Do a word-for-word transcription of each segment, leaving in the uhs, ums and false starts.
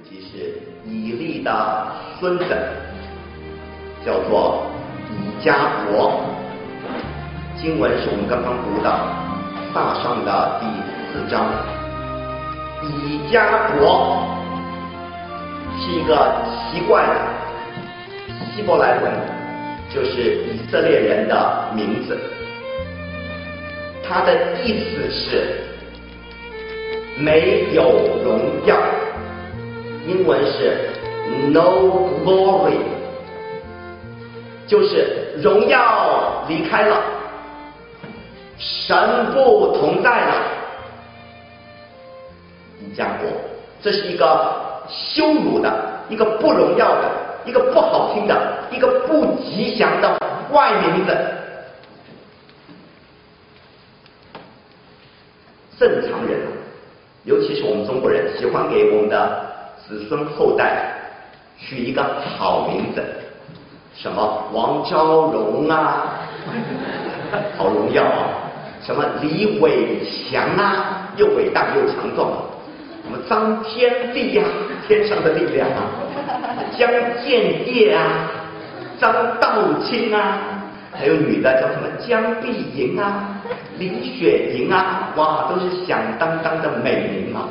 即是以利的孙子，叫做以迦伯。经文是我们刚刚读的撒上的第四章。以迦伯是一个奇怪的希伯来文，就是以色列人的名字。它的意思是没有荣耀，英文是 no glory， 就是荣耀离开了，神不同在了。以迦伯，这是一个羞辱的，一个不荣耀的，一个不好听的，一个不吉祥的坏名字。正常人，尤其是我们中国人，喜欢给我们的子孙后代取一个好名字，什么王昭荣啊，好荣耀啊；什么李伟强啊，又伟大又强壮；什么张天地呀、啊，天上的力量啊；江建业啊，张道清啊。还有女的叫什么江碧莹啊、李雪莹啊，哇，都是响当当的美名啊。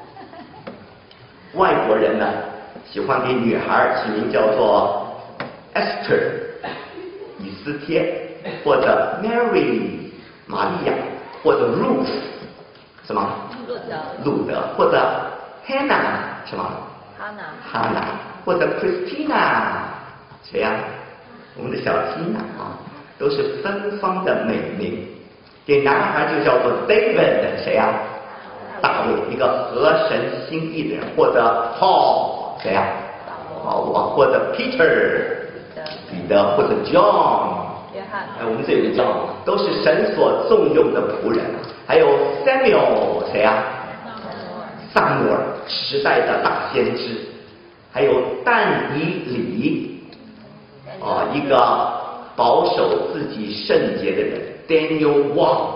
外国人呢，喜欢给女孩起名叫做 Esther 以斯帖，或者 Mary 玛利亚，或者 Ruth 什么路德，路德，或者 Hannah 什么哈娜，哈娜，或者 Christina 谁呀、啊？我们的小 Tina 啊。都是芬芳的美名。给男孩就叫做 David 谁啊？大卫，一个合神心意的人。或者 Paul 谁啊？哦，或者 Peter 彼得，或者 John 约翰。哎，我们这有个 John， 都是神所重用的仆人。还有 Samuel 谁啊？撒母耳，时代的大先知。还有但以理，哦，一个保守自己圣洁的人 Daniel Wang，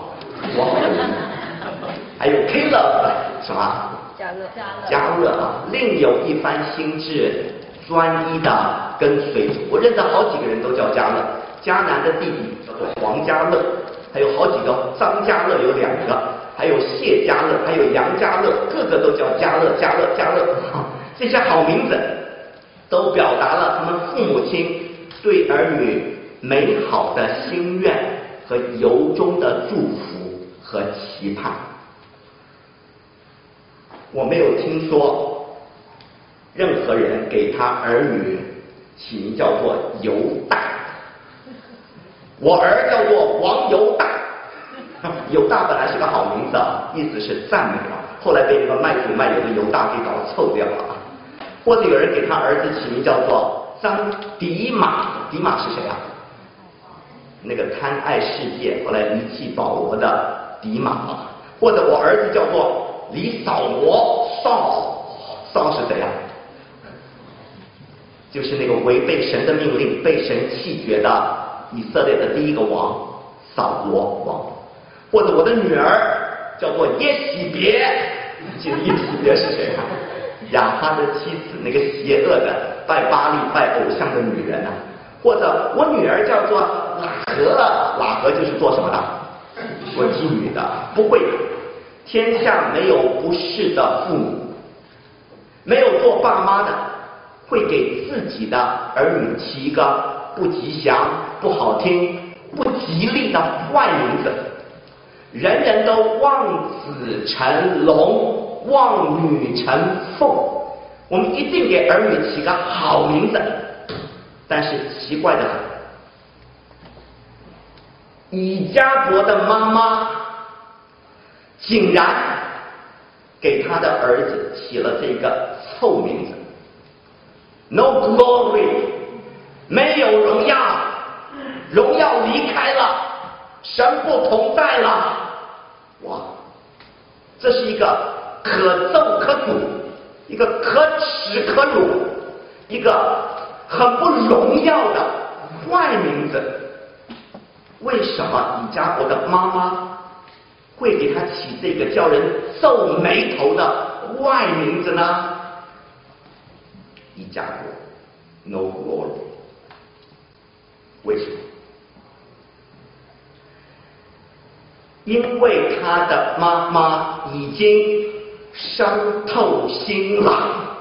还有 Caleb 什么？加勒，加勒啊，另有一番心志，专一的跟随主。我认得好几个人都叫加勒，迦南的弟弟叫做黄加勒，还有好几个，张加勒有两个，还有谢加勒，还有杨加勒，个个都叫加勒，加勒，加勒。这些好名字都表达了他们父母亲对儿女美好的心愿和由衷的祝福和期盼。我没有听说任何人给他儿女起名叫做犹大。我儿叫做王犹大，犹大本来是个好名字，意思是赞美啊，后来被那个卖主卖油的犹大给搞臭掉了。或者有人给他儿子起名叫做张迪马，迪马是谁啊？那个贪爱世界，后来离弃保罗的迪马。或者我儿子叫做李扫罗，扫扫是谁啊？就是那个违背神的命令、被神弃绝的以色列的第一个王扫罗王。或者我的女儿叫做耶洗别，记得耶洗别是谁啊？亚哈的妻子，那个邪恶的拜巴力、拜偶像的女人啊。或者我女儿叫做喇合，喇合就是做什么的？做妓女的。不会，天下没有不是的父母，没有做爸妈的会给自己的儿女起一个不吉祥、不好听、不吉利的坏名字。人人都望子成龙，望女成凤，我们一定给儿女起个好名字。但是奇怪的很，以迦伯的妈妈竟然给他的儿子起了这个臭名字 ，No glory， 没有荣耀，荣耀离开了，神不同在了。哇，这是一个可咒可诅，一个可耻可辱，一个很不荣耀的坏名字。为什么以迦伯的妈妈会给他起这个叫人皱眉头的坏名字呢？ 一家国 ，no glory。为什么？因为他的妈妈已经伤透心了，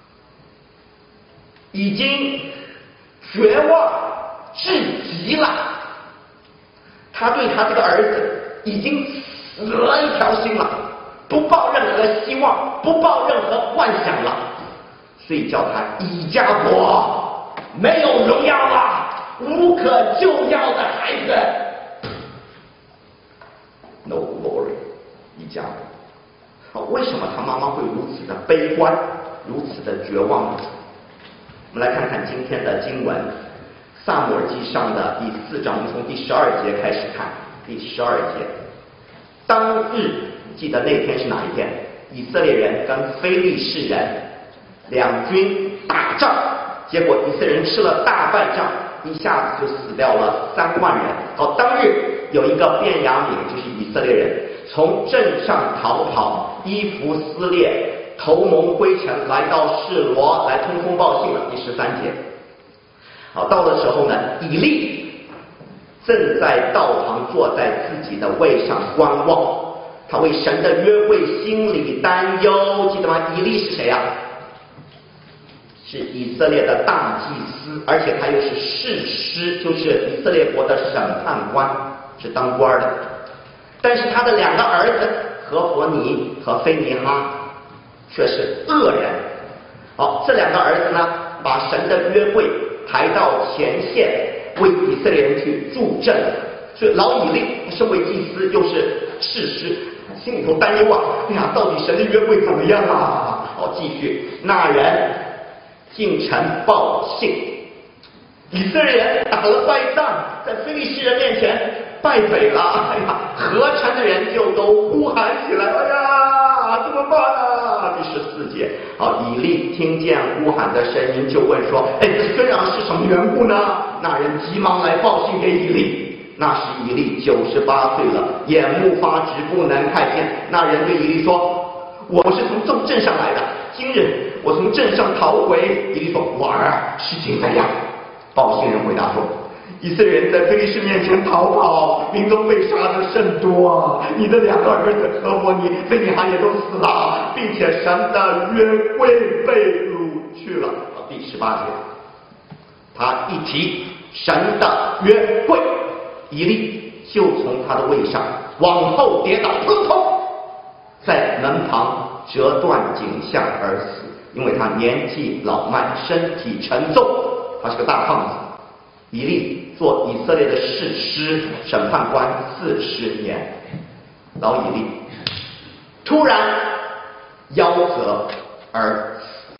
已经绝望至极了。他对他这个儿子已经死了一条心了，不抱任何希望，不抱任何幻想了，所以叫他以家国，没有荣耀了，无可救药的孩子。No glory， 一家国。为什么他妈妈会如此的悲观，如此的绝望呢？我们来看看今天的经文，《撒母耳记上》的第四章，我们从第十二节开始看。第十二节，当日，记得那天是哪一天？以色列人跟非利士人两军打仗，结果以色列人吃了大败仗，一下子就死掉了三万人。好，当日有一个便雅悯，就是以色列人，从镇上逃跑，衣服撕裂，头蒙灰尘，来到示罗来通风报信了。第十三节。好，到的时候呢，以利正在道旁坐在自己的位上观望，他为神的约会心里担忧。记得吗？以利是谁啊？是以色列的大祭司，而且他又是士师，就是以色列国的审判官，是当官的。但是他的两个儿子何弗尼和菲尼哈却是恶人。好，这两个儿子呢，把神的约会抬到前线，为以色列人去助阵。所以老以利身为祭司又是士师，心里头担忧啊，哎呀，到底神的约会怎么样啊？好，继续，那人进城报信，以色列人打了败仗，在非利士人面前败北了。哎呀，合城的人就都呼喊起来，哎呀，怎么办啊？第十四节，好，以利听见呼喊的声音，就问说，哎，这虽然是什么缘故呢？那人急忙来报信给以利。那时以利九十八岁了，眼目发直，不能看见。那人对以利说，我是从众镇上来的，今日我从镇上逃回。以利说，我儿，事情怎样？报信人回答说，以色列人在非利士面前逃跑，民众被杀的甚多，你的两个儿子何弗尼、菲尼哈也都死了，并且神的约柜被掳去了。第十八节，他一提神的约柜，以利就从他的位上往后跌倒，扑通，在门旁折断颈项而死，因为他年纪老迈，身体沉重，他是个大胖子。以利做以色列的士师、审判官四十年，老以利突然夭折而死。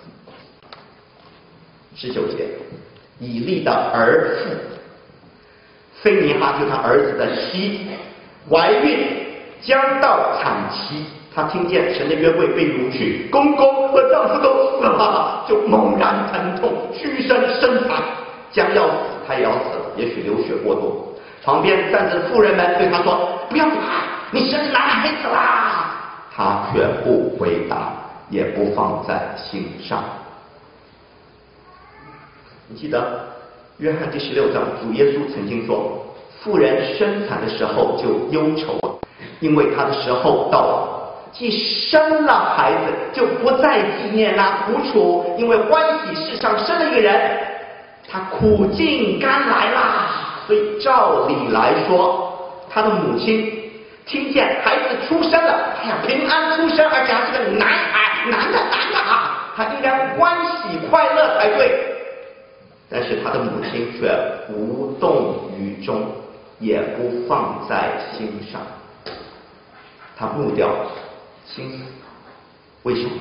十九节，以利的儿妇菲尼哈，就是他儿子的妻，怀孕将到产期，他听见神的约柜被掳去，公公和丈夫都死了，就猛然疼痛，屈身生产，将要死，他也要死了，也许流血过多。旁边站着妇人们对他说，不要怕，你生男孩子啦。他却不回答，也不放在心上。你记得约翰第十六章，主耶稣曾经说，妇人生产的时候就忧愁，因为她的时候到了，既生了孩子，就不再纪念那苦楚，因为欢喜世上生了一个人，他苦尽甘来啦。所以照理来说，他的母亲听见孩子出生了，哎呀，平安出生，而且还是个男孩，男的男的啊，他应该欢喜快乐才对。但是他的母亲却无动于衷，也不放在心上，他木掉心死。为什么？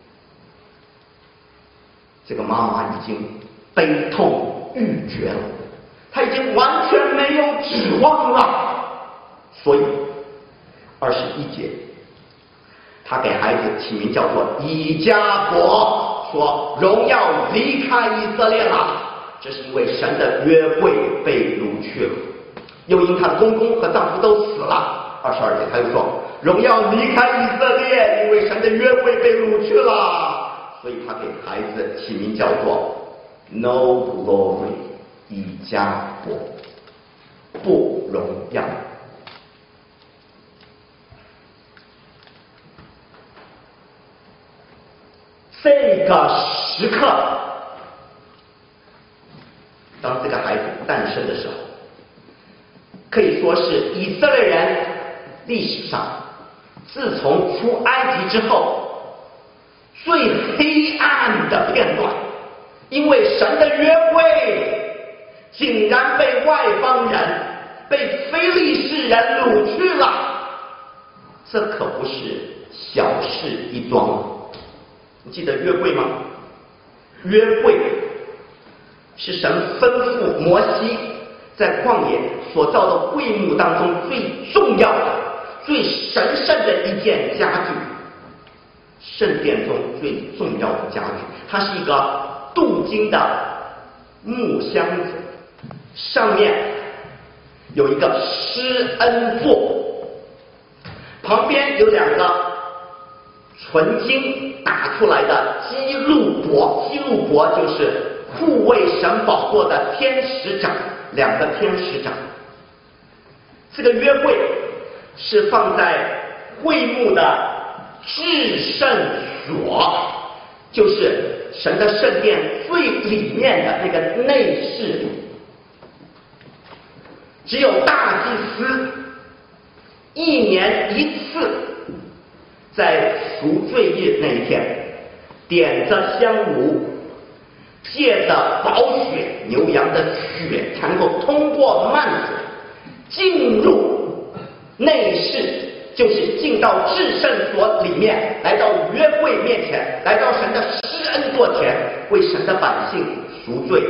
这个妈妈已经悲痛欲绝了，她已经完全没有指望了。所以二十一节，他给孩子起名叫做以迦国，说荣耀离开以色列了。这是因为神的约柜被掳去了，又因他的公公和丈夫都死了。二十二节他又说，荣耀离开以色列，因为神的约柜被掳去了。 所以他给孩子起名叫做 No Glory， 以家国，不荣耀。这个时刻，当这个孩子诞生的时候，可以说是以色列人历史上自从出埃及之后最黑暗的片段，因为神的约柜竟然被外邦人、被非利士人掳去了，这可不是小事一桩。你记得约柜吗？约柜是神吩咐摩西在旷野所造的会幕当中最重要的、最神圣的一件家具，圣殿中最重要的家具。它是一个镀金的木箱子，上面有一个施恩座，旁边有两个纯金打出来的基路伯，基路伯就是护卫神宝座的天使长，两个天使长。这个约柜是放在会幕的至圣所，就是神的圣殿最里面的那个内室里，只有大祭司一年一次在赎罪日那一天，点着香炉，借着宝血牛羊的血，才能够通过幔子进入内室，就是进到至圣所里面，来到约柜面前，来到神的施恩座前，为神的百姓赎罪。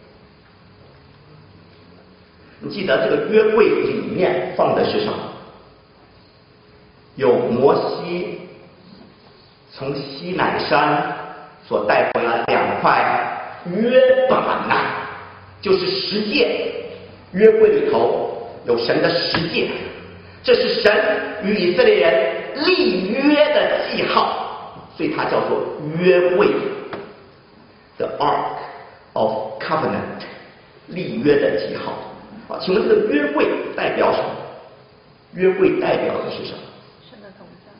你记得这个约柜里面放的是什么？有摩西从西乃山所带回来两块约版呐，就是十诫。约柜里头有神的十诫，这是神与以色列人立约的记号，所以它叫做约柜 ，the Ark of Covenant， 立约的记号。啊，请问这个约柜代表什么？约柜代表的是什么？ 神的同在。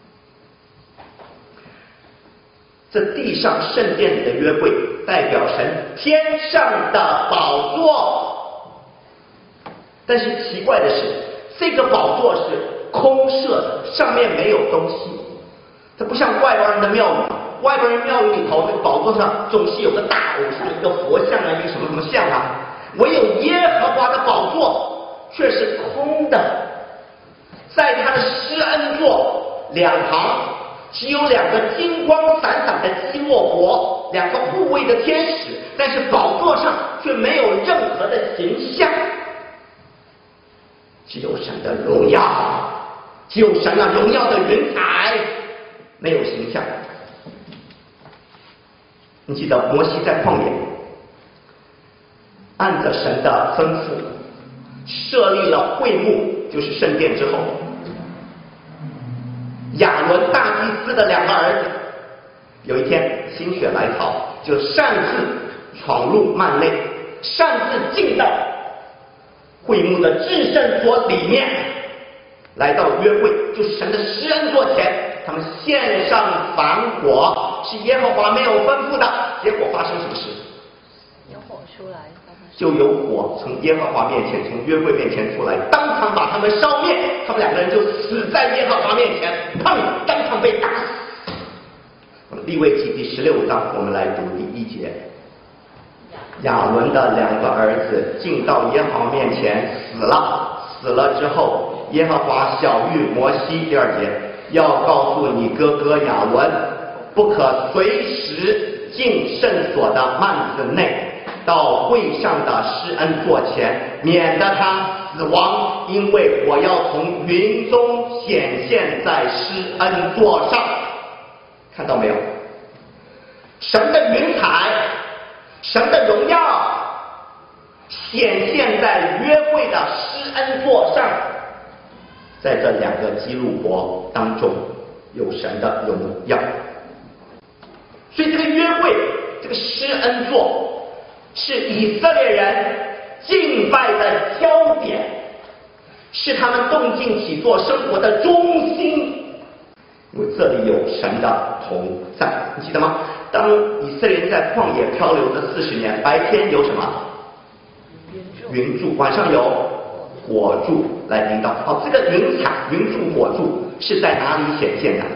这地上圣殿里的约柜代表神天上的宝座，但是奇怪的是，这个宝座是空设的，上面没有东西。这不像外国人的庙宇，外国人庙宇里头这个宝座上总是有个大偶像，一个佛像啊，一个什么什么像啊，唯有耶和华的宝座却是空的。在他的施恩座两旁只有两个金光闪闪的基洛伯，两个护卫的天使，但是宝座上却没有任何的形象，只有神的荣耀，只有神那荣耀的云彩，没有形象。你记得摩西在旷野按着神的吩咐设立了会幕，就是圣殿之后，亚伦大祭司的两个儿子有一天心血来潮，就擅自闯入幔内，擅自进到会幕的至圣所里面，来到约柜，就是神的施恩座前，他们献上燔火，是耶和华没有吩咐的。结果发生什么事？ 有火出来， 就有火从耶和华面前，从约柜面前出来，当场把他们烧灭。他们两个人就死在耶和华面前，砰，当场被打死。利未记第十六章，我们来读第一节。亚伦的两个儿子进到耶和华面前死了，死了之后，耶和华晓谕摩西，第二节，要告诉你哥哥亚伦，不可随时进圣所的幔子内，到会上的施恩座前，免得他死亡，因为我要从云中显现在施恩座上。看到没有？神的云彩，神的荣耀显现在约会的施恩座上，在这两个基路伯当中有神的荣耀。 所以这个约会，这个施恩座，是以色列人敬拜的焦点，是他们动静起坐生活的中心。因为这里有神的同在，你记得吗？当以色列人在旷野漂流的四十年，白天有什么？云柱，晚上有火柱来领导。哦，这个云彩、云柱、火柱是在哪里显现的？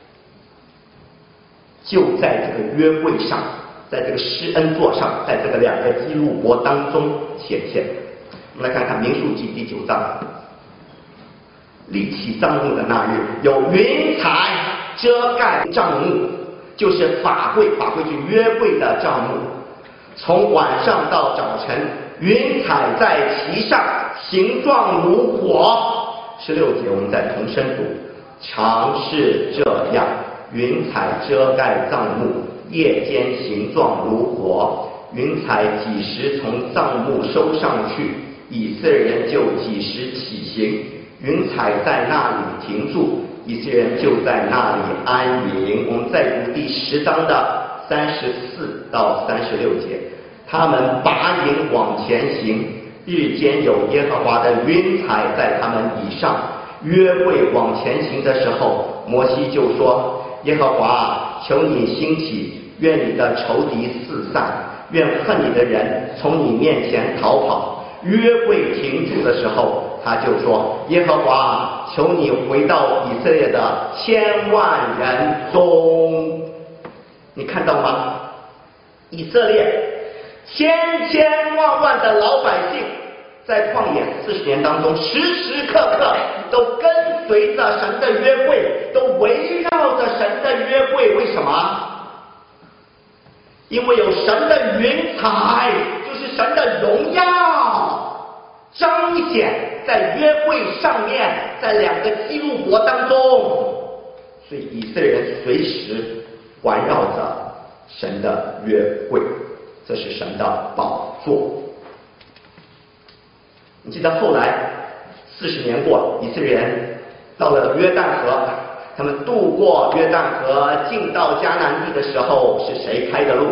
就在这个约会上，在这个施恩座上，在这个两个基路伯当中显现。我们来看看民数记第九章。立起帐幕的那日，有云彩遮盖帐幕，就是法会，法会是约会的帐幕。从晚上到早晨，云彩在其上，形状如火。十六节我们再同声读，常是这样，云彩遮盖帐幕，夜间形状如火。云彩几时从帐幕收上去，以色列人就几时起行。云彩在那里停住，以色列人就在那里安营。我们再读第十章的三十四到三十六节，他们拔营往前行，日间有耶和华的云彩在他们以上。约会往前行的时候，摩西就说：耶和华，求你兴起，愿你的仇敌四散，愿恨你的人从你面前逃跑。约会停住的时候，他就说：耶和华，求你回到以色列的千万人中。你看到吗？以色列千千万万的老百姓，在旷野四十年当中，时时刻刻都跟随着神的约会，都围绕着神的约会。为什么？因为有神的云彩，就是神的荣耀彰显在约会上面，在两个基路伯当中，所以以色列人随时环绕着神的约会，这是神的宝座。你记得后来四十年过了，以色列人到了约旦河，他们渡过约旦河进到迦南地的时候，是谁开的路？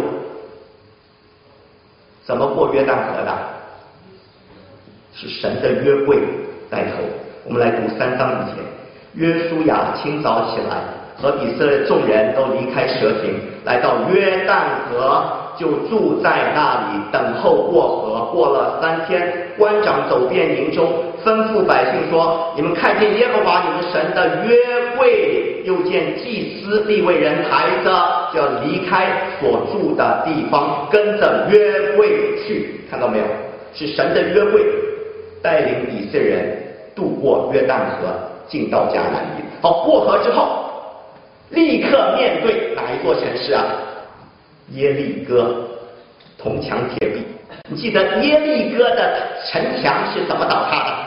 怎么过约旦河的？是神的约会带头。我们来读三章以前，约书亚清早起来，和以色列众人都离开蛇亭，来到约旦河，就住在那里等候过河。过了三天，官长走遍营中，吩咐百姓说：你们看见耶和华你们神的约会，又见祭司利未人抬着，就要离开所住的地方，跟着约会去。看到没有？是神的约会带领以色列人渡过约旦河，进到迦南地。好，过河之后，立刻面对哪一座城市啊？耶利哥，铜墙铁壁。你记得耶利哥的城墙是怎么倒塌的？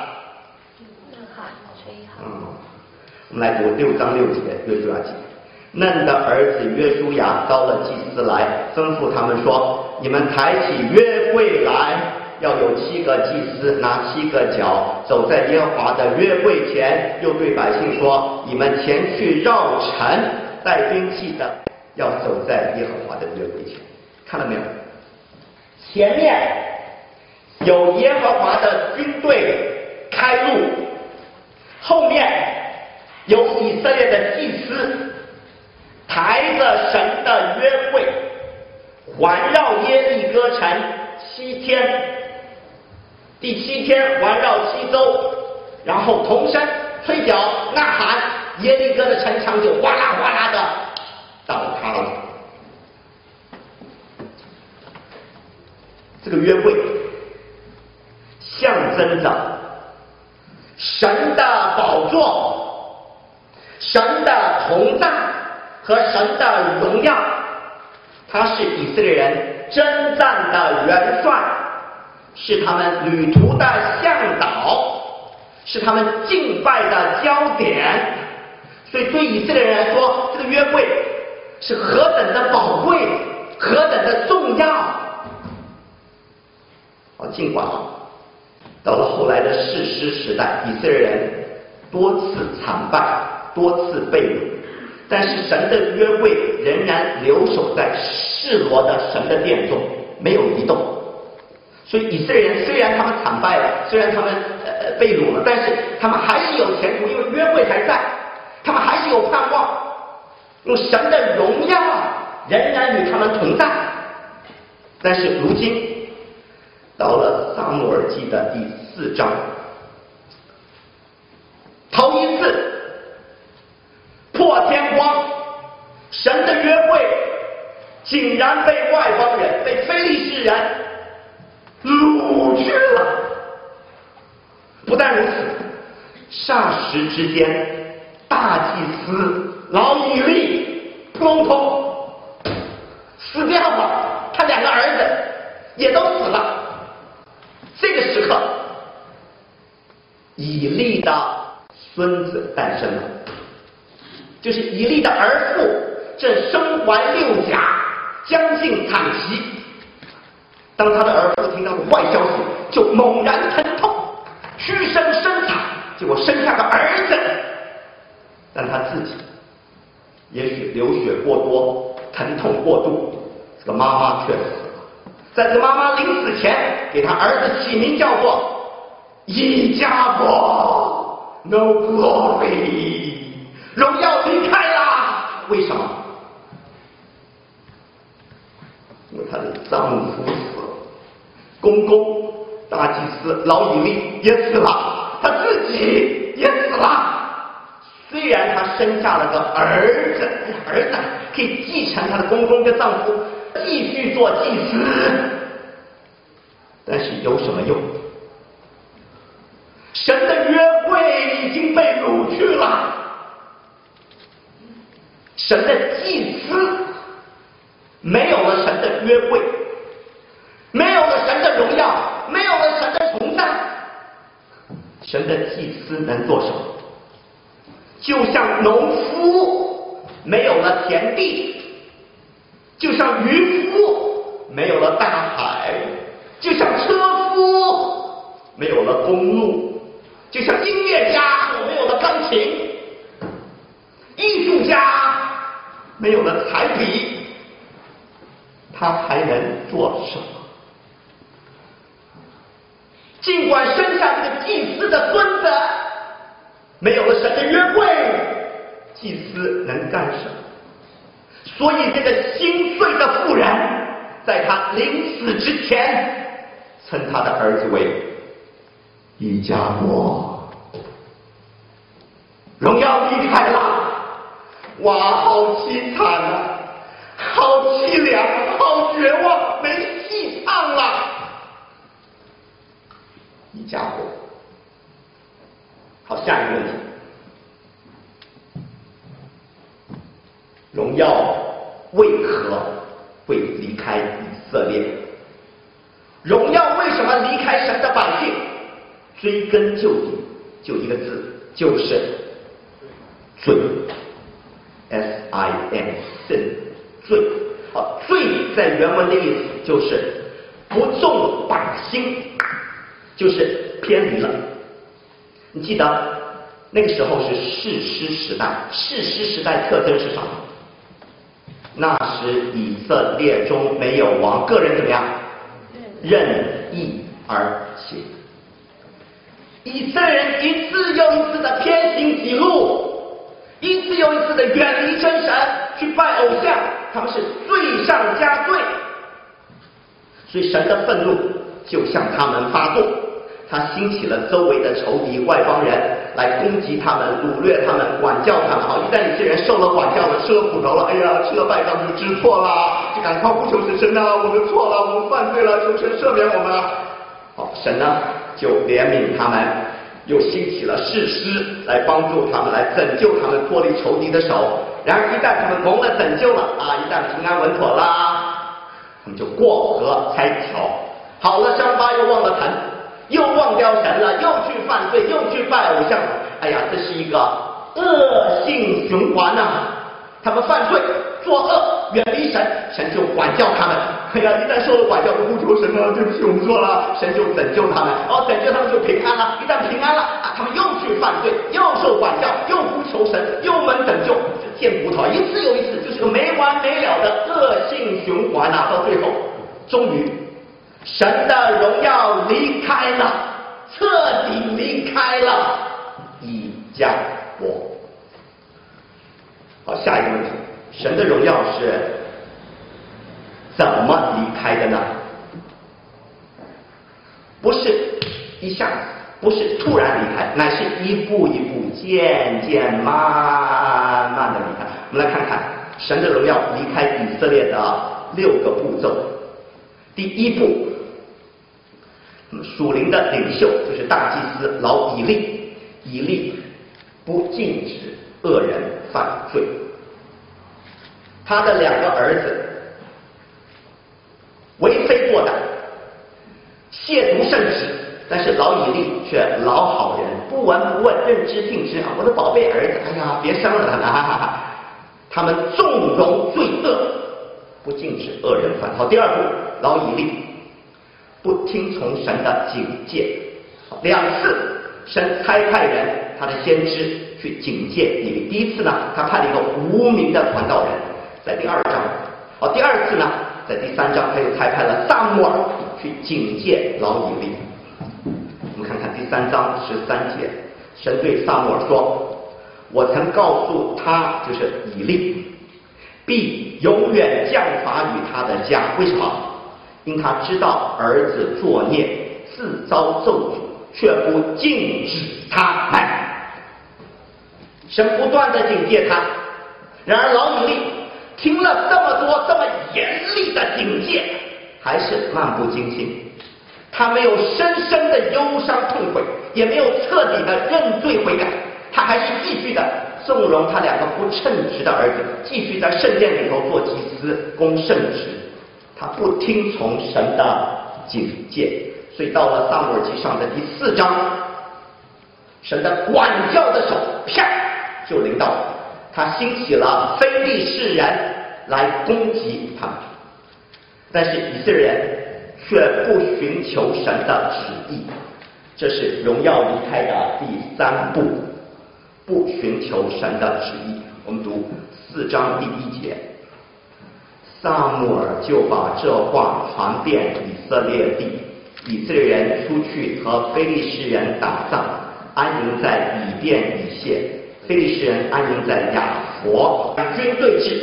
嗯，我们来读六章六节，约书亚记。嫩的儿子约书亚招了祭司来，吩咐他们说：你们抬起约柜来，要有七个祭司拿七个角，走在耶和华的约柜前。又对百姓说：你们前去绕城，带兵器的要走在耶和华的约柜前。看到没有？前面有耶和华的军队开路，后面有以色列的祭司抬着神的约柜，环绕耶利哥城七天，第七天环绕七周，然后同声吹角呐喊，耶利哥的城墙就哗啦哗啦的倒塌了。这个约会象征着神的宝座、神的同在和神的荣耀。他是以色列人征战的元帅，是他们旅途的向导，是他们敬拜的焦点。所以对以色列人来说，这个约会是何等的宝贵，何等的重要。好，尽管啊，到了后来的士师时代，以色列人多次惨败，多次被掳， 但是神的约柜仍然留守在示罗的神的殿中，没有移动。所以以色列人虽然他们惨败了，虽然他们呃被掳了，但是他们还是有前途，因为约柜还在，他们还是有盼望，用神的荣耀仍然与他们同在。但是如今到了撒母耳记的第四章，头一次破天荒，神的约柜竟然被外邦人、被非利士人掳去了。不但如此，霎时之间，大祭司老以利通通死掉了，他两个儿子也都死了。这个时刻，以利的孙子诞生了，就是以利的儿妇正身怀六甲，将近产期。当他的儿妇听到坏消息，就猛然疼痛，屈身生产，结果生下个儿子。但他自己也许流血过多，疼痛过度，这个妈妈却死了。在这个妈妈临死前，给他儿子起名叫做以迦伯 ，No glory， 荣耀离开啦。为什么？因为他的丈夫死了，公公大祭司老以利也死了，他自己也死了。虽然他生下了个儿子，儿子可以继承他的公公跟丈夫，继续做祭司，但是有什么用？神的约柜已经被掳去了，神的祭司没有了，神的约柜没有了，神的荣耀没有了，神的同在，神的祭司能做什么？就像农夫没有了田地，就像渔夫没有了大海，就像车夫没有了公路，就像音乐家没有了钢琴，艺术家没有了彩笔，他还能做什么？尽管生下这个祭司的孙子，没有了神的约柜，祭司能干什么？所以这个心碎的妇人，在他临死之前，称他的儿子为以迦伯。荣耀离开了，哇，好凄惨啊，好凄凉，好绝望，没戏唱了。以迦伯。好，下一个问题，荣耀为何会离开以色列？荣耀为什么离开神的百姓？追根究底，就一个字，就是罪 ，S I N， sin， 罪。好，罪在原文的意思就是不重百姓，就是偏离了。你记得那个时候是士师时代，士师时代特征是什么？那时以色列中没有王，个人怎么样？任意而行。以色列人一次又一次的偏行己路，一次又一次的远离真神，去拜偶像，他们是罪上加罪。所以神的愤怒就向他们发作，他兴起了周围的仇敌外邦人来攻击他们，掳掠他们，管教他们。好，一旦一些人受了管教了，吃了苦头了，哎呀，吃了败仗就知错了，就赶快呼求神啊，我们错了，我们犯罪了，求神赦免我们啊。好，神呢就怜悯他们，又兴起了士师来帮助他们，来拯救他们脱离仇敌的手。然而一旦他们蒙了拯救了啊，一旦平安稳妥啦，他们就过河拆桥，好了伤疤又忘了疼，又忘掉神了，又去犯罪，又去拜偶像。哎呀，这是一个恶性循环啊！他们犯罪作恶，远离神，神就管教他们， 哎呀，一旦受了管教，就呼求神啊，对不起，我们错了，神就拯救他们，哦，拯救他们就平安了。一旦平安了啊，他们又去犯罪，又受管教，又呼求神，又蒙拯救，见葡萄，一次又一次，就是个没完没了的恶性循环啊！到最后，终于，神的荣耀离开了，彻底离开了以迦国。好，下一个问题，神的荣耀是怎么离开的呢？不是一下子，不是突然离开，乃是一步一步、渐渐、慢慢的离开。我们来看看神的荣耀离开以色列的六个步骤。第一步，属灵的领袖就是大祭司老以利，以利不禁止恶人犯罪。他的两个儿子为非作歹，亵渎圣旨，但是老以利却老好人，不闻不问，任之听之啊！我的宝贝儿子，哎呀，别伤了他，哈哈哈！他们纵容罪恶，不禁止恶人犯。好，第二步，老以利不听从神的警戒，两次神差派人，他的先知去警戒以利。第一次呢，他派了一个无名的传道人，在第二章。好，第二次呢，在第三章，他又差派了撒母耳去警戒老以利。我们看看第三章十三节，神对撒母耳说：“我曾告诉他，就是以利，必永远降罚于他的家。为什么？因他知道儿子作孽，自遭咒诅，却不禁止他。”哎，神不断的警戒他。然而老以利听了这么多这么严厉的警戒，还是漫不经心。他没有深深的忧伤痛悔，也没有彻底的认罪悔改，他还是继续的纵容他两个不称职的儿子，继续在圣殿里头做祭司供圣职。他不听从神的警戒，所以到了撒母耳记上的第四章，神的管教的手啪就临到了，他兴起了非利士人来攻击他们，但是以色列人却不寻求神的旨意，这是荣耀离开的第三步，不寻求神的旨意。我们读四章第一节，撒母耳就把这话传遍以色列地，以色列人出去和非利士人打仗，安营在以便以谢，非利士人安营在雅佛，两军对峙。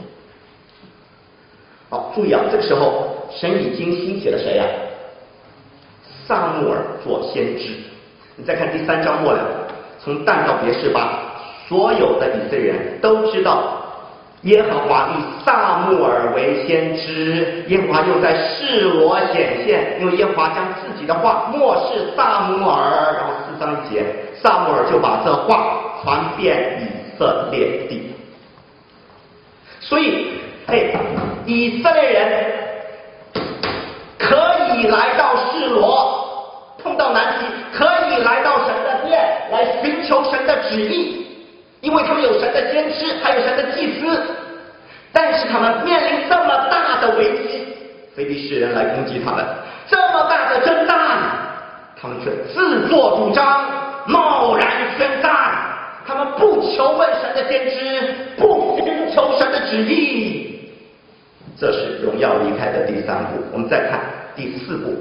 好，注意啊，这个时候神已经兴起了谁呀、啊？撒母耳做先知。你再看第三章末了，从但到别是巴，所有的以色列人都知道耶和华以撒母耳为先知，耶和华又在示罗显现，因为耶和华将自己的话漠视撒母耳。然后四章一节，撒母耳就把这话传遍以色列地。所以，哎，以色列人可以来到示罗，碰到难题，可以来到神的殿来寻求神的旨意，因为他们有神的先知，还有神的祭司。但是他们面临这么大的危机，非利士人来攻击他们，这么大的征战，他们却自作主张，贸然宣战。他们不求问神的先知，不寻求神的旨意。这是荣耀离开的第三步。我们再看第四步，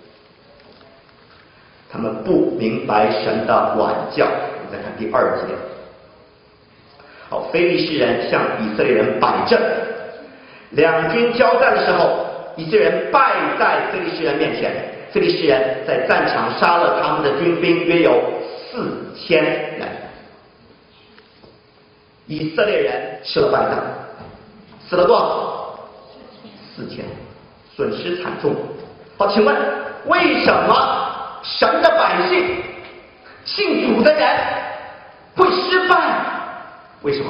他们不明白神的管教。我们再看第二节。好，非利士人向以色列人摆阵，两军交战的时候，以色列人败在非利士人面前。非利士人在战场杀了他们的军兵约有四千人，以色列人吃了败仗，死了多少？四千，损失惨重。好，请问为什么神的百姓、信主的人会失败？为什么？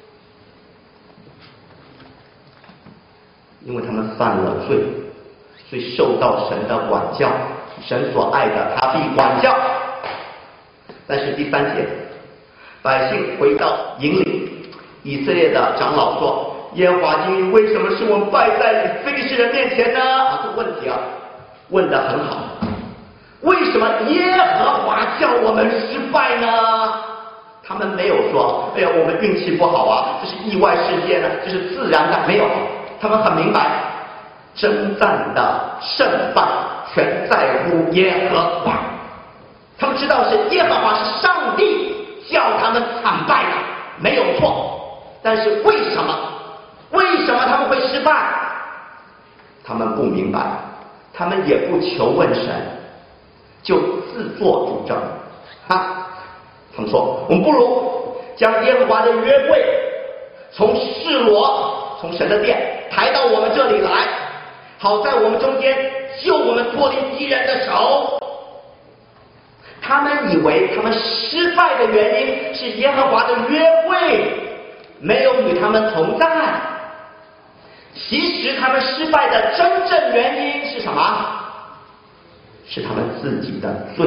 因为他们犯了罪，所以受到神的管教，神所爱的他必管教。但是第三节，百姓回到营里，以色列的长老说：“ 耶和华今为什么使我们败在非利士人面前呢？啊，这个问题啊，问得很好。为什么耶和华叫我们失败呢？他们没有说，哎呀，我们运气不好啊，这是意外事件呢，这是自然的，没有。他们很明白，征战的胜败全在乎耶和华。他们知道是耶和华是上帝叫他们惨败的，没有错。但是为什么？为什么他们会失败？他们不明白，他们也不求问神，就自作主张。哈，他们说，我们不如将耶和华的约柜从示罗，从神的殿抬到我们这里来，好在我们中间救我们脱离敌人的手。他们以为他们失败的原因是耶和华的约柜没有与他们同在，其实他们失败的真正原因是什么？是他们自己的罪。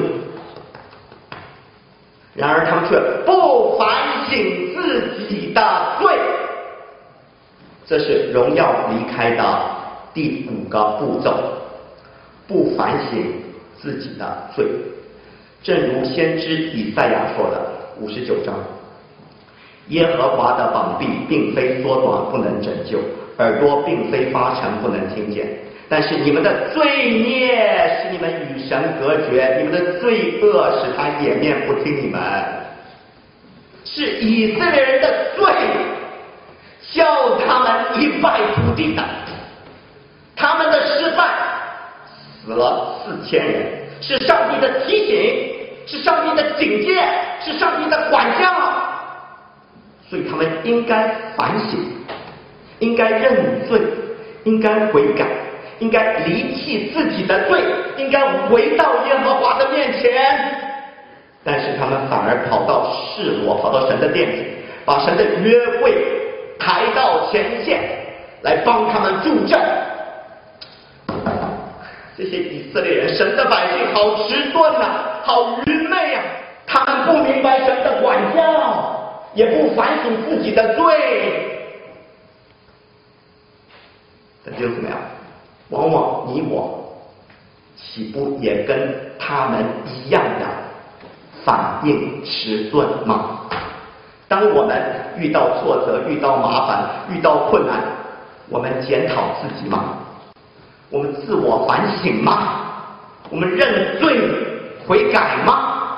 然而他们却不反省自己的罪，这是荣耀离开的第五个步骤，不反省自己的罪。正如先知以赛亚说的五十九章，耶和华的膀臂并非缩短不能拯救，耳朵并非发沉不能听见，但是你们的罪孽使你们与神隔绝，你们的罪恶使他掩面不听你们。是以色列人的罪叫他们一败涂地的，他们的失败死了四千人，是上帝的提醒，是上帝的警戒，是上帝的管教，所以他们应该反省，应该认罪，应该悔改，应该离弃自己的罪，应该回到耶和华的面前。但是他们反而跑到示罗，跑到神的殿里，把神的约柜抬到前线来帮他们助阵。这些以色列人，神的百姓好迟钝啊，好愚昧啊，他们不明白神的管教，也不反省自己的罪。这就是怎么样？往往你我岂不也跟他们一样的反应迟钝吗？当我们遇到挫折、遇到麻烦、遇到困难，我们检讨自己吗？我们自我反省吗？我们认罪悔改吗？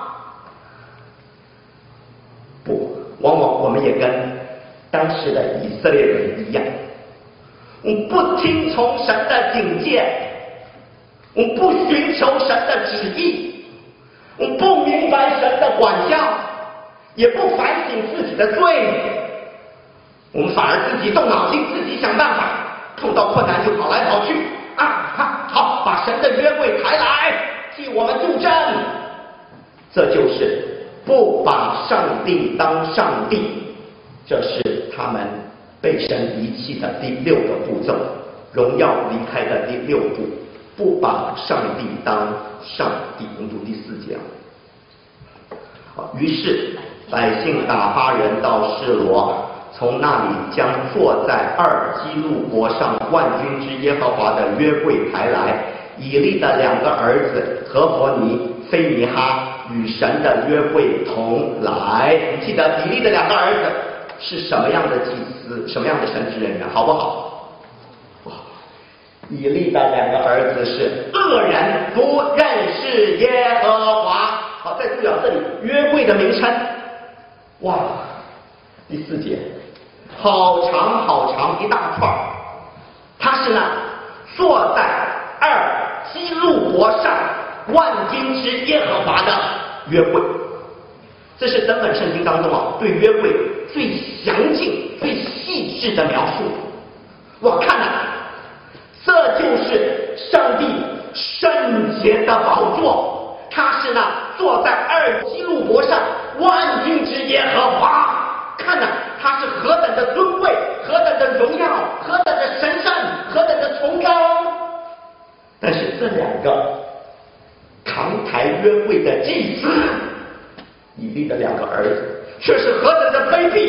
不，往往我们也跟当时的以色列人一样，我们不听从神的警戒，我们不寻求神的旨意，我们不明白神的管教，也不反省自己的罪，我们反而自己动脑筋，自己想办法，碰到困难就跑来跑去啊！哈，好，把神的约柜抬来，替我们助阵。这就是不把上帝当上帝，这是他们被神离弃的第六个步骤，荣耀离开的第六步，不把上帝当上帝。我们读第四节啊。于是百姓打发人到示罗，从那里将坐在二基路伯上万军之耶和华的约柜抬来。以利的两个儿子何伯尼、菲尼哈与神的约柜同来。你记得以利的两个儿子是什么样的祭司，什么样的神职人员，好不好？以利的两个儿子是恶人，不认识耶和华。好，再注意到这里约柜的名称，哇，第四节，好长好长一大串，他是呢坐在二基路伯上万军之耶和华的约柜。这是整本圣经当中啊对约柜最详尽、最细致的描述。我看啊，这就是上帝圣洁的宝座，他是呢坐在二基路伯上万军之耶和华。看呐、啊，他是何等的尊贵，何等的荣耀，何等的神圣，何等的崇高。但是这两个扛抬约柜的祭司以利的两个儿子，却是何等的卑鄙，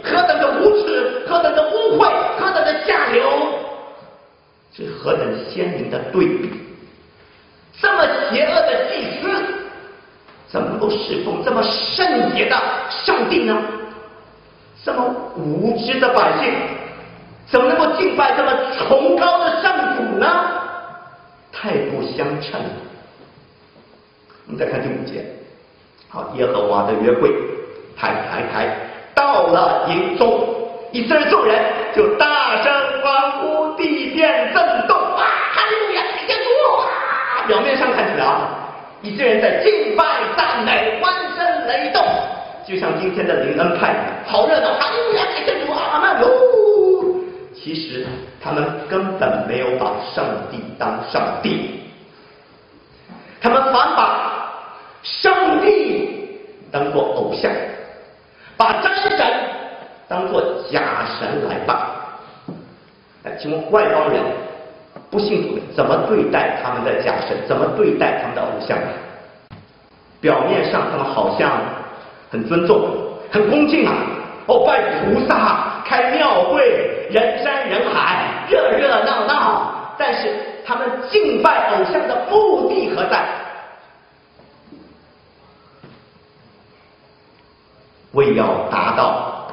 何等的无耻，何等的污秽，何等的下流，这何等鲜明的对比！这么邪恶的祭司，怎么能够侍奉这么圣洁的上帝呢？这么无知的百姓，怎么能够敬拜这么崇高的上主呢？太不相称了。我们再看第五节，好，耶和华的约柜抬抬抬到了营中，以色列众人就大声欢呼，地变震动，哇，哈利路亚，感谢主啊！表面上看起来啊，以色列人在敬拜赞美，欢声雷动，就像今天的灵恩派一样，好热闹，哈利路亚，感谢主啊，阿门哟。其实他们根本没有把上帝当上帝，他们反把上帝当作偶像，把真神当作假神来拜。哎，请问外邦人不信主的怎么对待他们的假神？怎么对待他们的偶像？表面上他们好像很尊重、很恭敬啊，哦，拜菩萨、开庙会、人山人海、热热闹闹。但是他们敬拜偶像的目的何在？为要达到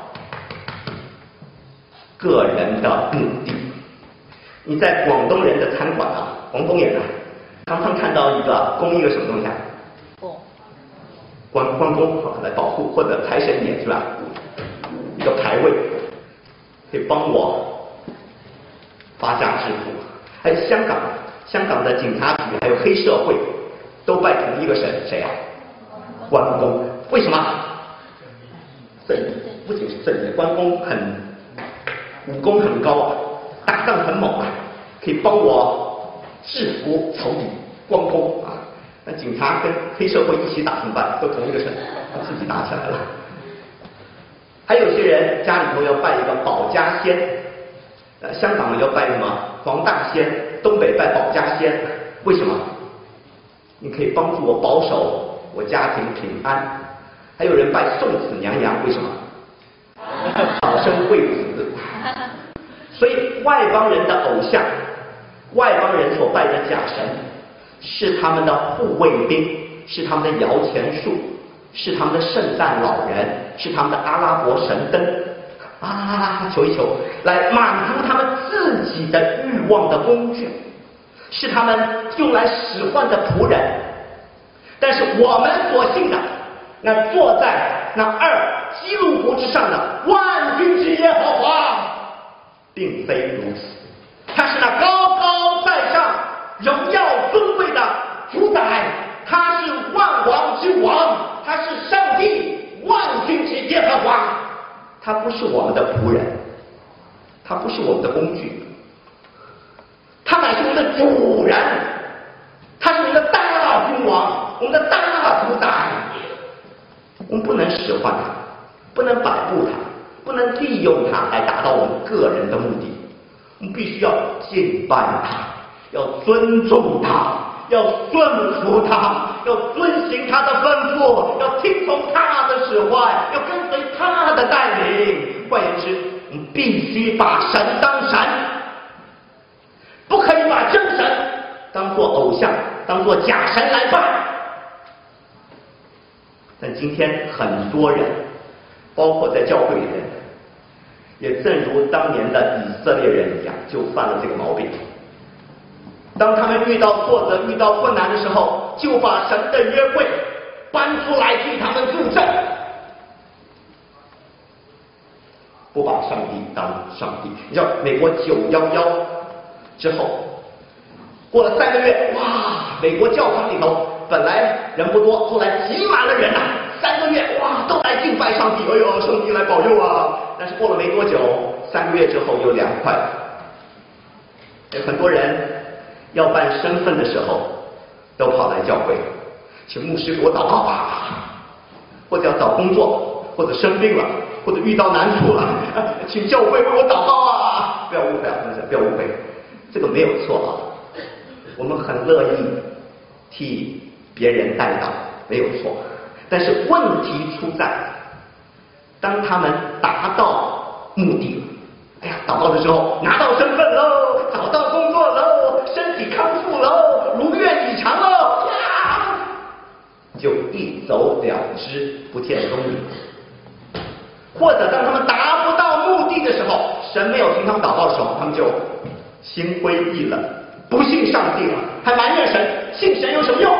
个人的目的。你在广东人的餐馆啊，广东人啊，常常看到一个供一个什么东西啊？ 哦， 关关公来保护，或者财神爷是吧？一个牌位可以帮我发家致富。还有香港，香港的警察局还有黑社会都拜同一个神，谁啊？关公。为什么？正义，不仅是正义，关公很武功很高啊，打仗很猛啊，可以帮我制服仇敌。关公啊，那警察跟黑社会一起打怎么办？都同一个神，自己打起来了。还有些人家里头要拜一个保家仙，呃，香港要拜什么黄大仙，东北拜保家仙，为什么？你可以帮助我保守我家庭平安。还有人拜送子娘娘，为什么？早生贵子。所以外邦人的偶像，外邦人所拜的假神，是他们的护卫兵，是他们的摇钱树，是他们的圣诞老人，是他们的阿拉伯神灯啊，求一求，来满足他们自己的欲望的工具，是他们用来使唤的仆人。但是我们所信的，那坐在那二基路伯之上的万军之耶和华，并非如此。他是那高高在上、荣耀尊贵的主宰，他是万王之王，他是上帝万军之耶和华。他不是我们的仆人，他不是我们的工具，他乃是我们的主人，他是我们的大君王，我们的大主宰。我们不能使唤他，不能摆布他，不能利用他来达到我们个人的目的。我们必须要敬拜他，要尊重他，要顺服他，要遵行他的吩咐，要听从他的使唤，要跟随他的带领。换言之，我们必须把神当神，不可以把真神当作偶像，当作假神来拜。但今天很多人，包括在教会里的人，也正如当年的以色列人一样，就犯了这个毛病。当他们遇到挫折、遇到困难的时候，就把神的约柜搬出来替他们助阵，不把上帝当上帝。你知道美国九一一之后，过了三个月，哇，美国教堂里头本来人不多，后来挤满了人啊！三个月，哇，都来敬拜上帝，哎呦，上帝来保佑啊！但是过了没多久，三个月之后又凉快了。有很多人要办身份的时候，都跑来教会，请牧师给我祷告吧，或者要找工作，或者生病了，或者遇到难处了，请教会为我祷告啊！不要误会啊，不要误会，这个没有错啊，我们很乐意替别人代祷，没有错。但是问题出在， 当他们达到目的了，哎呀，祷告的时候拿到身份喽，找到工作喽，身体康复喽，如愿以偿喽，呀，就一走了之，不见踪影。或者当他们达不到目的的时候，神没有听他们祷告的时候，他们就心灰意冷，不信上帝了，还埋怨神，信神有什么用？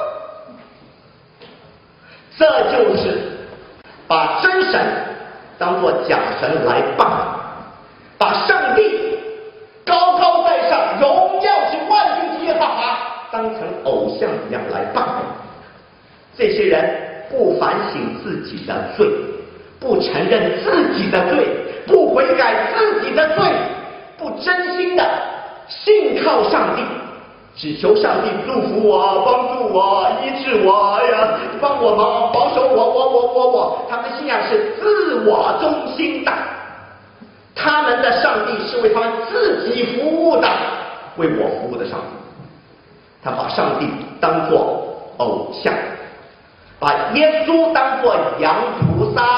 这就是把真神当作假神来拜，把上帝高高在上、荣耀是万军之耶和华当成偶像一样来拜。这些人不反省自己的罪，不承认自己的罪，不悔改自己的罪，不真心的信靠上帝，只求上帝祝福我、帮助我、医治我，哎呀，帮我忙、保守我，我我我我。他们的信仰是自我中心的，他们的上帝是为他们自己服务的，为我服务的上帝。他把上帝当作偶像，把耶稣当作洋菩萨，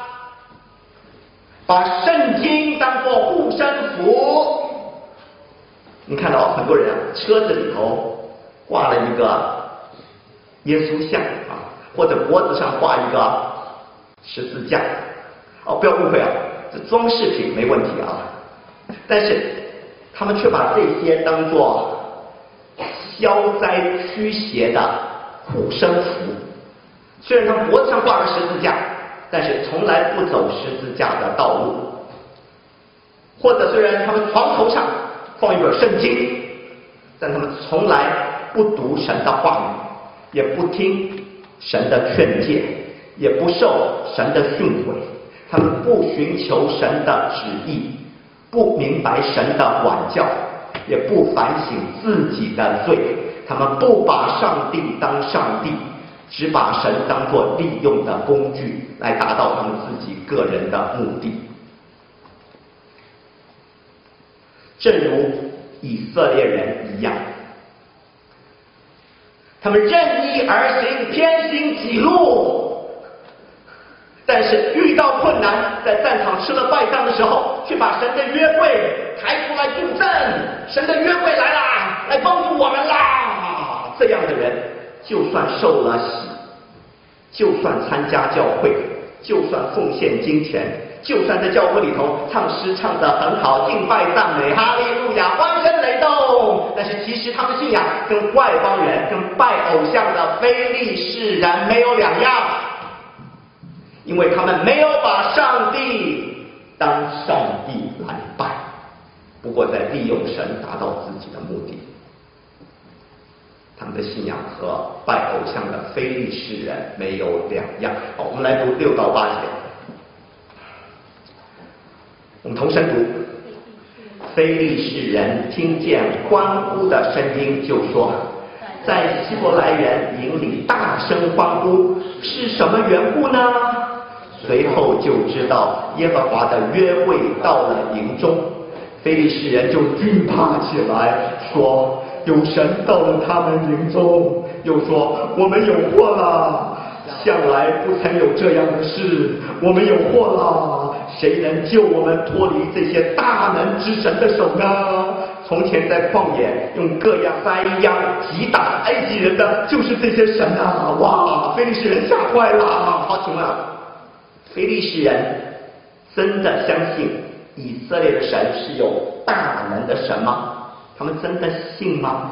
把圣经当作护身符。你看到很多人啊，车子里头挂了一个耶稣像啊，或者脖子上挂一个十字架。哦，不要误会啊，这装饰品没问题啊，但是他们却把这些当作消灾驱邪的护身符。虽然他们脖子上挂了十字架，但是从来不走十字架的道路。或者虽然他们床头上放一本圣经，但他们从来不读神的话语，也不听神的劝诫，也不受神的训诲。他们不寻求神的旨意，不明白神的管教，也不反省自己的罪。他们不把上帝当上帝，只把神当作利用的工具，来达到他们自己个人的目的。正如以色列人一样，他们任意而行，偏行己路，但是遇到困难，在战场吃了败仗的时候，却把神的约柜抬出来助阵，神的约柜来啦，来帮助我们啦。这样的人，就算受了洗，就算参加教会，就算奉献金钱，就算在教会里头唱诗唱得很好，敬拜赞美哈利路亚，欢声雷动，但是其实他们信仰跟外邦人、跟拜偶像的非利士人没有两样，因为他们没有把上帝当上帝来拜，不过在利用神达到自己的目的。他们的信仰和拜偶像的非利士人没有两样。好，我们来读六到八节。我们同声读。非利士人听见欢呼的声音，就说：在希伯来人营里大声欢呼，是什么缘故呢？随后就知道耶和华的约柜到了营中，非利士人就惧怕起来，说：有神到了他们营中。又说：我们有祸了，向来不曾有这样的事，我们有祸了，谁能救我们脱离这些大能之神的手呢？从前在旷野用各样灾殃击打埃及人的，就是这些神啊！哇，非利士人吓坏了。好，请问非利士人真的相信以色列的神是有大能的神吗？他们真的信吗？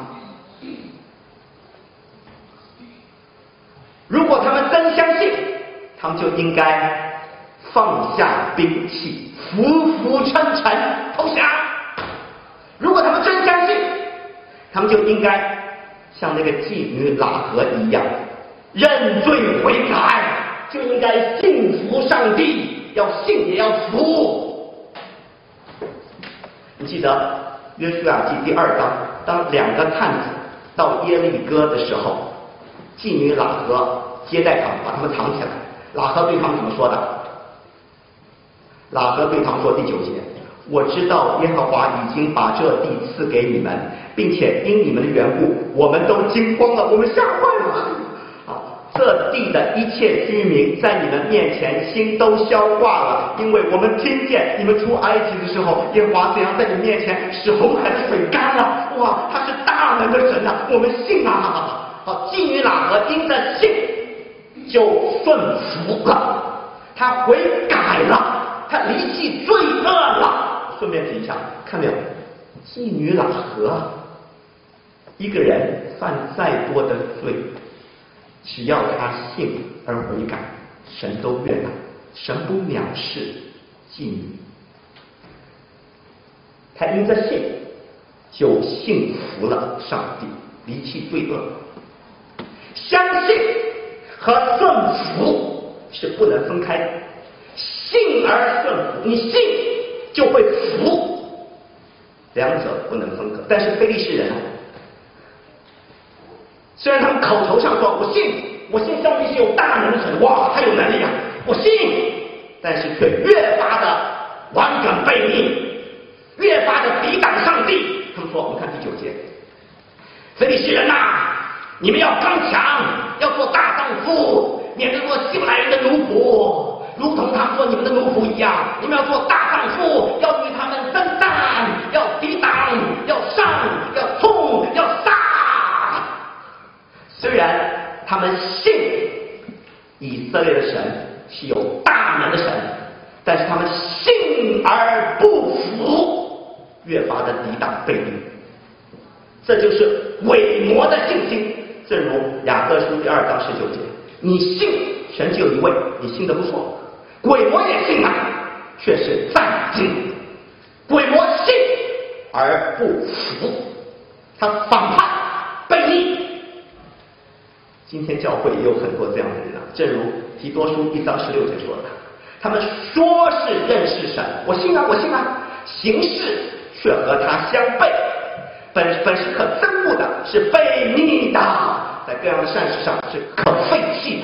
如果他们真相信，他们就应该放下兵器，俯俯称臣，投降。如果他们真相信，他们就应该像那个妓女喇合一样，认罪悔改，就应该信服上帝，要信也要服。你记得约书亚记第二章，当两个探子到耶利哥的时候，妓女喇合接待他们，把他们藏起来。喇合对他们怎么说的？喇合对他们说，第九节：我知道耶和华已经把这地赐给你们，并且因你们的缘故，我们都惊慌了，我们吓坏了。啊， 这地的一切居民在你们面前心都消化了，因为我们听见你们出埃及的时候，耶和华怎样在你面前使红海的水干了。哇，他是大能的神啊，我们信啊！好，妓女喇合因着信就顺服了，他悔改了，他离弃罪恶了。顺便提一下，看没有？妓女喇合，一个人犯再多的罪，只要他信而悔改，神都悦纳，神不藐视妓女。他因着信就信服了上帝，离弃罪恶。相信和顺服是不能分开的，信而顺服，你信就会服，两者不能分割。但是非利士人啊，虽然他们口头上说我信，我信上帝是有大能的神，哇，他有能力啊，我信，但是却越发的顽梗悖逆，越发的抵挡上帝。他们说，我们看第九节，非利士人呐、啊，你们要刚强，要做大丈夫，免得做希伯来人的奴仆，如同他们做你们的奴仆一样。你们要做大丈夫，要与他们征战，要抵挡，要上，要冲，要杀。虽然他们信以色列的神是有大能的神，但是他们信而不服，越发的抵挡悖逆。这就是伪魔的信心。正如雅各书第二章十九节，你信神只有一位，你信得不错。鬼魔也信了，却是战惊。鬼魔信而不服，他反叛悖逆。今天教会也有很多这样的人啊，正如提多书一章十六节说的，他们说是认识神，我信啊，我信啊，行事却和他相悖。本本是可憎恶的，是悖逆的，在各样的善事上是可废弃的。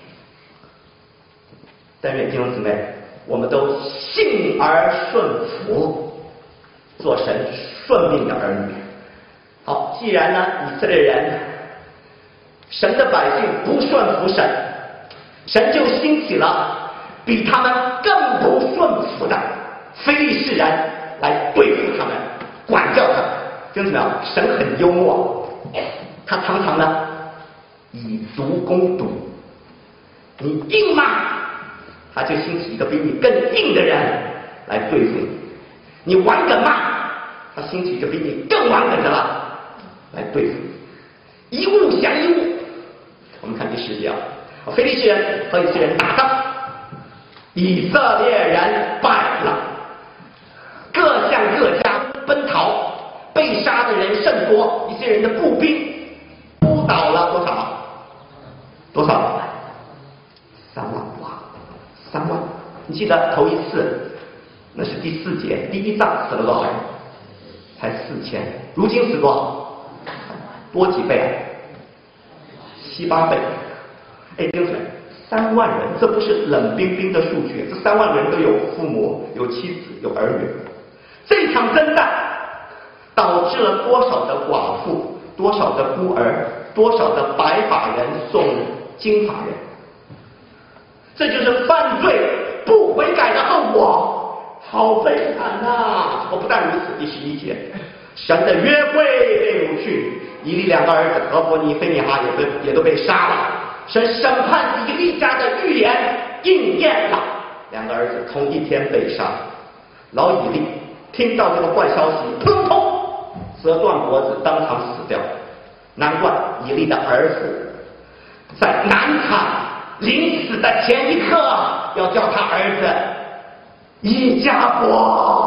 但愿弟兄姊妹，我们都信而顺服，做神顺命的儿女。好，既然呢，以色列人，神的百姓不顺服神，神就兴起了比他们更不顺服的非利士人来对付他们，管教他们。听懂没有？神很幽默，他常常呢以毒攻毒。你硬吗？他就兴起一个比你更硬的人来对付你。你顽梗吗？他兴起一个比你更顽梗的了来对付你。一物降一物。我们看第十节啊，非利士人和以色列人打仗，以色列人败了，各向各家奔逃。被杀的人甚多，一些人的步兵扑倒了多少？多少？三万哇！三万！你记得头一次，那是第四节，第一仗死了多少人？才四千。如今死多少？多几倍啊？七八倍。哎，弟兄们，三万人，这不是冷冰冰的数据，这三万人都有父母、有妻子、有儿女。这场征战导致了多少的寡妇，多少的孤儿，多少的白发人送金发人。这就是犯罪不悔改的后果，好悲惨呐、啊！我不但如此，第十一节，神的约柜被掳去，以利两个儿子何伯尼、菲尼哈也被也都被杀了。神审判以利家的预言应验了，两个儿子同一天被杀。老以利听到这个坏消息，砰砰折断脖子，当场死掉。难怪以利的儿子在难产临死的前一刻，要叫他儿子以迦伯